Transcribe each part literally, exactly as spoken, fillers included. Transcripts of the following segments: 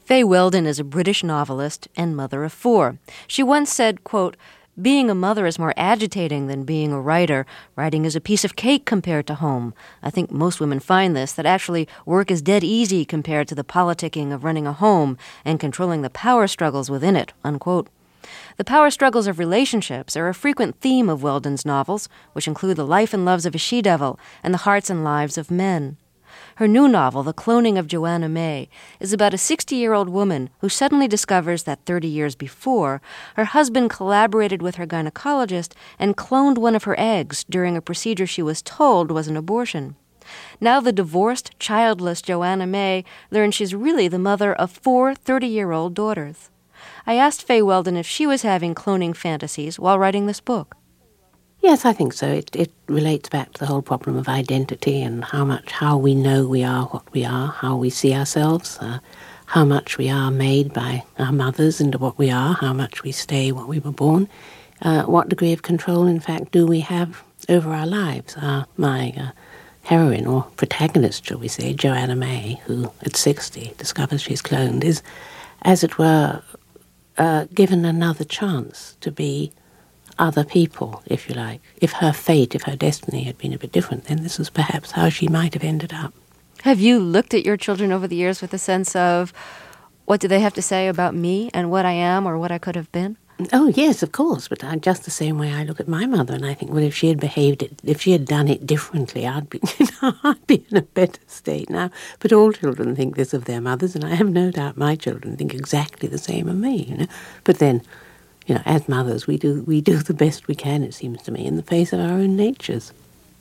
Fay Weldon is a British novelist and mother of four. She once said, quote, "Being a mother is more agitating than being a writer. Writing is a piece of cake compared to home. I think most women find this, that actually work is dead easy compared to the politicking of running a home and controlling the power struggles within it," unquote. The power struggles of relationships are a frequent theme of Weldon's novels, which include the life and loves of a she-devil and the hearts and lives of men. Her new novel, The Cloning of Joanna May, is about a sixty-year-old woman who suddenly discovers that thirty years before, her husband collaborated with her gynecologist and cloned one of her eggs during a procedure she was told was an abortion. Now the divorced, childless Joanna May learns she's really the mother of four thirty-year-old daughters. I asked Fay Weldon if she was having cloning fantasies while writing this book. Yes, I think so. It it relates back to the whole problem of identity and how much, how we know we are what we are, how we see ourselves, uh, how much we are made by our mothers into what we are, how much we stay what we were born, uh, what degree of control, in fact, do we have over our lives. Uh, my uh, heroine, or protagonist, shall we say, Joanna May, who at sixty discovers she's cloned, is, as it were, uh, given another chance to be other people, if you like. If her fate, if her destiny had been a bit different, then this is perhaps how she might have ended up. Have you looked at your children over the years with a sense of what do they have to say about me and what I am or what I could have been? Oh, yes, of course, but uh, just the same way I look at my mother and I think, well, if she had behaved it, if she had done it differently, I'd be, you know, I'd be in a better state now. But all children think this of their mothers, and I have no doubt my children think exactly the same of me, you know. But then, you know, as mothers, we do we do the best we can, it seems to me, in the face of our own natures.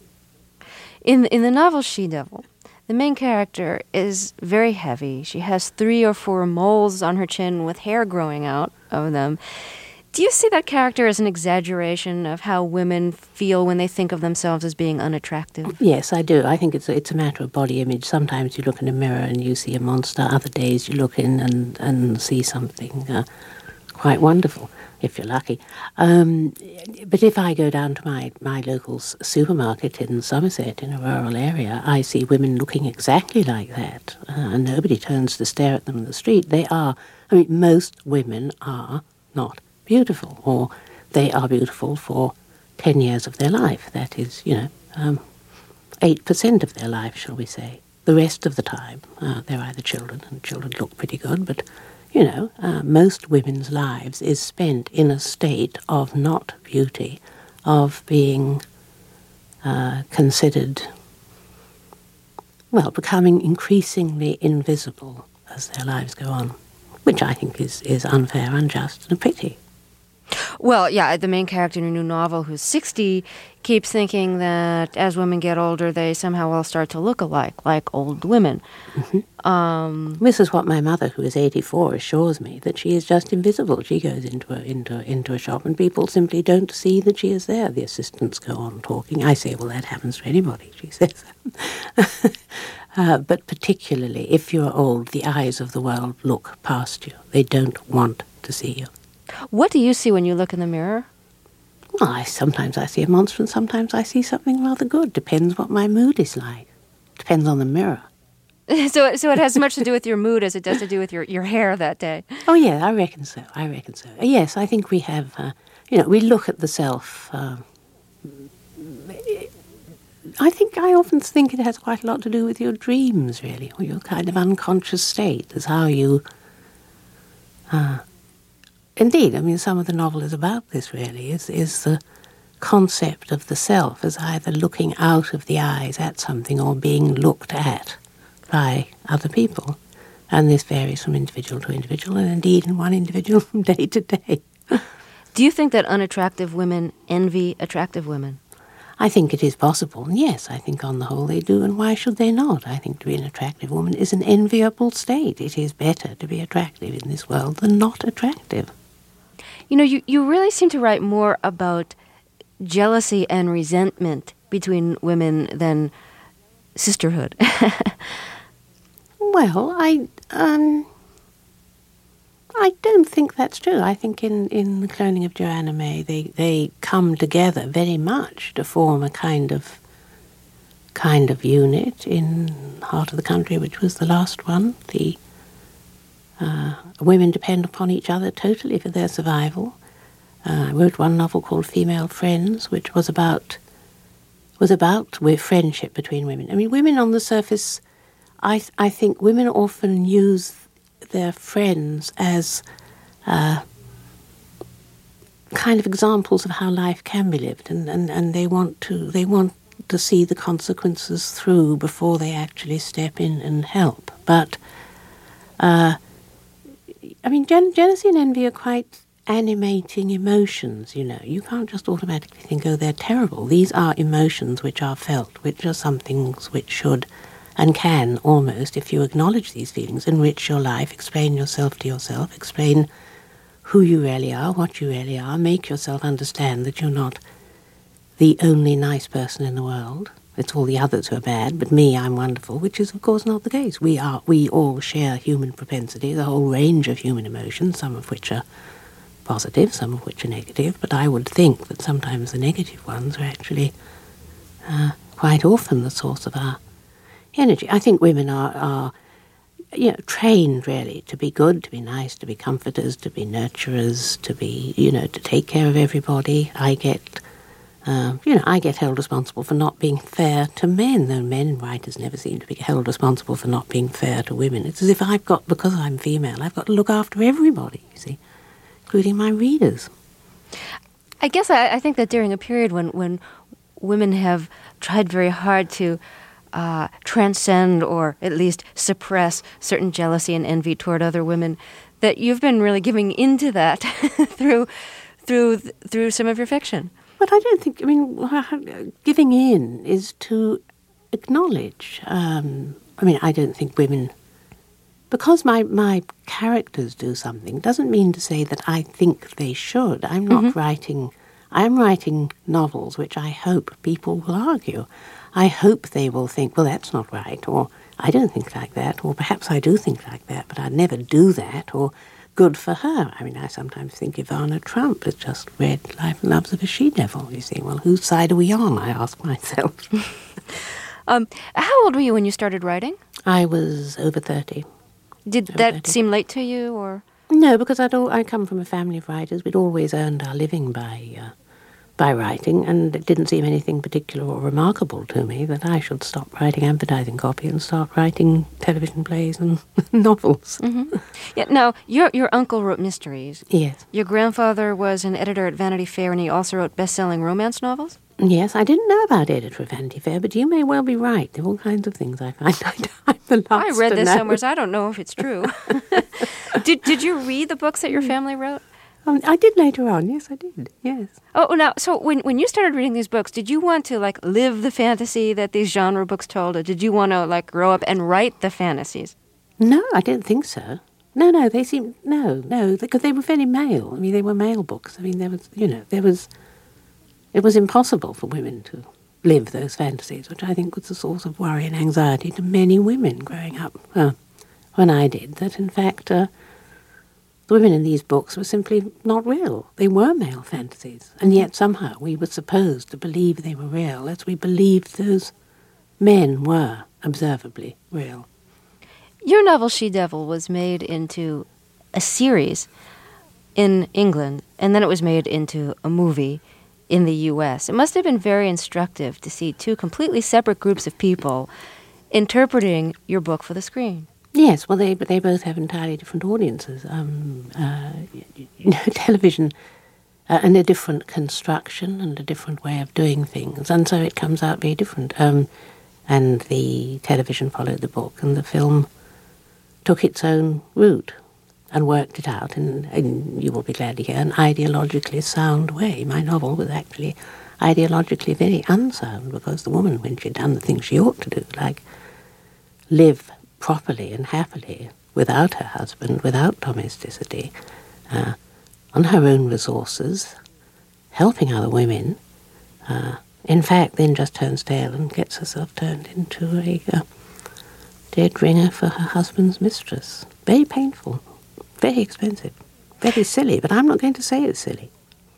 In in the novel She-Devil, the main character is very heavy. She has three or four moles on her chin with hair growing out of them. Do you see that character as an exaggeration of how women feel when they think of themselves as being unattractive? Yes, I do. I think it's a, it's a matter of body image. Sometimes you look in a mirror and you see a monster. Other days you look in and, and see something uh, quite wonderful, if you're lucky. Um, but if I go down to my, my local s- supermarket in Somerset, in a rural area, I see women looking exactly like that. Uh, and nobody turns to stare at them in the street. They are, I mean, most women are not beautiful, or they are beautiful for ten years of their life. That is, you know, um, eight percent of their life, shall we say. The rest of the time, uh, they're either children, and children look pretty good, but, you know, uh, most women's lives is spent in a state of not beauty, of being uh, considered, well, becoming increasingly invisible as their lives go on, which I think is, is unfair, unjust, and a pity. Well, yeah, the main character in a new novel, who's sixty, keeps thinking that as women get older, they somehow all start to look alike, like old women. Mm-hmm. Um, this is what my mother, who is eighty-four, assures me, that she is just invisible. She goes into a, into, into a shop and people simply don't see that she is there. The assistants go on talking. I say, well, that happens to anybody, she says. uh, but particularly if you're old, the eyes of the world look past you. They don't want to see you. What do you see when you look in the mirror? Well, I, sometimes I see a monster and sometimes I see something rather good. Depends what my mood is like. Depends on the mirror. so so it has as much to do with your mood as it does to do with your, your hair that day. Oh, yeah, I reckon so. I reckon so. Yes, I think we have, uh, you know, we look at the self. Uh, I think, I often think it has quite a lot to do with your dreams, really, or your kind of unconscious state. Is how you... Uh, Indeed, I mean, some of the novel is about this, really, is, is the concept of the self as either looking out of the eyes at something or being looked at by other people. And this varies from individual to individual, and indeed in one individual from day to day. Do you think that unattractive women envy attractive women? I think it is possible. Yes, I think on the whole they do, and why should they not? I think to be an attractive woman is an enviable state. It is better to be attractive in this world than not attractive. You know, you, you really seem to write more about jealousy and resentment between women than sisterhood. Well, I um, I don't think that's true. I think in, in the cloning of Joanna May, they, they come together very much to form a kind of kind of unit in Heart of the Country, which was the last one. The Uh, women depend upon each other totally for their survival. Uh, I wrote one novel called Female Friends, which was about was about with friendship between women. I mean, women on the surface, I th- I think women often use their friends as uh, kind of examples of how life can be lived, and, and, and they want to they want to see the consequences through before they actually step in and help. But uh, I mean, je- jealousy and envy are quite animating emotions, you know. You can't just automatically think, oh, they're terrible. These are emotions which are felt, which are some things which should and can almost, if you acknowledge these feelings, enrich your life, explain yourself to yourself, explain who you really are, what you really are, make yourself understand that you're not the only nice person in the world. It's all the others who are bad, but me, I'm wonderful, which is, of course, not the case. We are, we all share human propensities, a whole range of human emotions, some of which are positive, some of which are negative, but I would think that sometimes the negative ones are actually uh, quite often the source of our energy. I think women are, are you know, trained, really, to be good, to be nice, to be comforters, to be nurturers, to be, you know, to take care of everybody. I get, uh, you know, I get held responsible for not being fair to men, though men and writers never seem to be held responsible for not being fair to women. It's as if I've got, because I'm female, I've got to look after everybody, you see, including my readers. I guess I, I think that during a period when, when women have tried very hard to uh, transcend or at least suppress certain jealousy and envy toward other women, that you've been really giving into that through through through some of your fiction. But I don't think, I mean, giving in is to acknowledge. Um, I mean, I don't think women, because my, my characters do something, doesn't mean to say that I think they should. I'm not mm-hmm. writing, I'm writing novels which I hope people will argue. I hope they will think, well, that's not right, or I don't think like that, or perhaps I do think like that, but I'd never do that, or good for her. I mean, I sometimes think Ivana Trump has just read Life and Loves of a She-Devil. You see, well, whose side are we on, I ask myself. um, how old were you when you started writing? I was over thirty. Did over that thirty. Seem late to you, or? No, because I'd all, I come from a family of writers. We'd always earned our living by uh, by writing, and it didn't seem anything particular or remarkable to me that I should stop writing advertising copy and start writing television plays and novels. Mm-hmm. Yeah. Now, your your uncle wrote mysteries. Yes. Your grandfather was an editor at Vanity Fair, and he also wrote best-selling romance novels? Yes, I didn't know about editor at Vanity Fair, but you may well be right. There are all kinds of things I find. I'm the last I read to this know. somewhere, so I don't know if it's true. did Did you read the books that your family wrote? Um, I did later on. Yes, I did. Yes. Oh, now, so when when you started reading these books, did you want to like live the fantasy that these genre books told, or did you want to like grow up and write the fantasies? No, I don't think so. No, no, they seemed no, no, because they were very male. I mean, they were male books. I mean, there was, you know, there was. It was impossible for women to live those fantasies, which I think was a source of worry and anxiety to many women growing up uh, when I did. That, in fact, uh, the women in these books were simply not real. They were male fantasies, and yet somehow we were supposed to believe they were real, as we believed those men were observably real. Your novel, She-Devil, was made into a series in England, and then it was made into a movie in the U S. It must have been very instructive to see two completely separate groups of people interpreting your book for the screen. Yes, well, they they both have entirely different audiences. Um, uh, you know, television uh, and a different construction and a different way of doing things, and so it comes out very different. Um, and the television followed the book, and the film took its own route and worked it out in, in, you will be glad to hear, an ideologically sound way. My novel was actually ideologically very unsound, because the woman, when she'd done the things she ought to do, like live properly and happily without her husband, without domesticity, uh, on her own resources, helping other women, uh, in fact, then just turns tail and gets herself turned into a uh, dead ringer for her husband's mistress. Very painful. Very expensive, very silly, but I'm not going to say it's silly.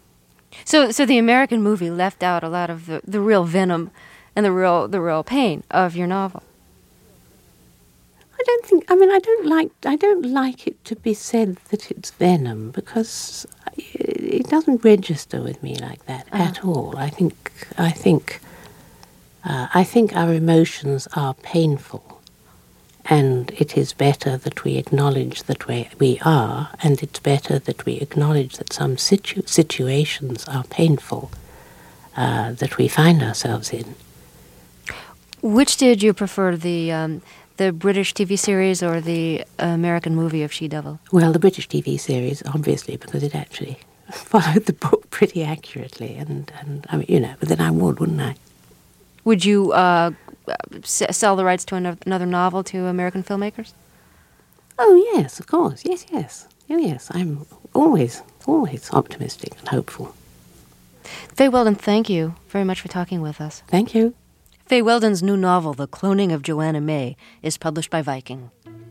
So, so the American movie left out a lot of the, the real venom and the real the real pain of your novel. I don't think. I mean, I don't like. I don't like it to be said that it's venom because it doesn't register with me like that uh-huh. at all. I think. I think. Uh, I think our emotions are painful, and it is better that we acknowledge that we we are, and it's better that we acknowledge that some situ- situations are painful uh, that we find ourselves in. Which did you prefer, the um, the British T V series or the American movie of She-Devil? Well, the British T V series, obviously, because it actually followed the book pretty accurately, and, and I mean, you know, but then I would, wouldn't I? Would you uh, s- sell the rights to an- another novel to American filmmakers? Oh, yes, of course. Yes, yes. Oh, yes. I'm always, always optimistic and hopeful. Fay Weldon, thank you very much for talking with us. Thank you. Fay Weldon's new novel, The Cloning of Joanna May, is published by Viking.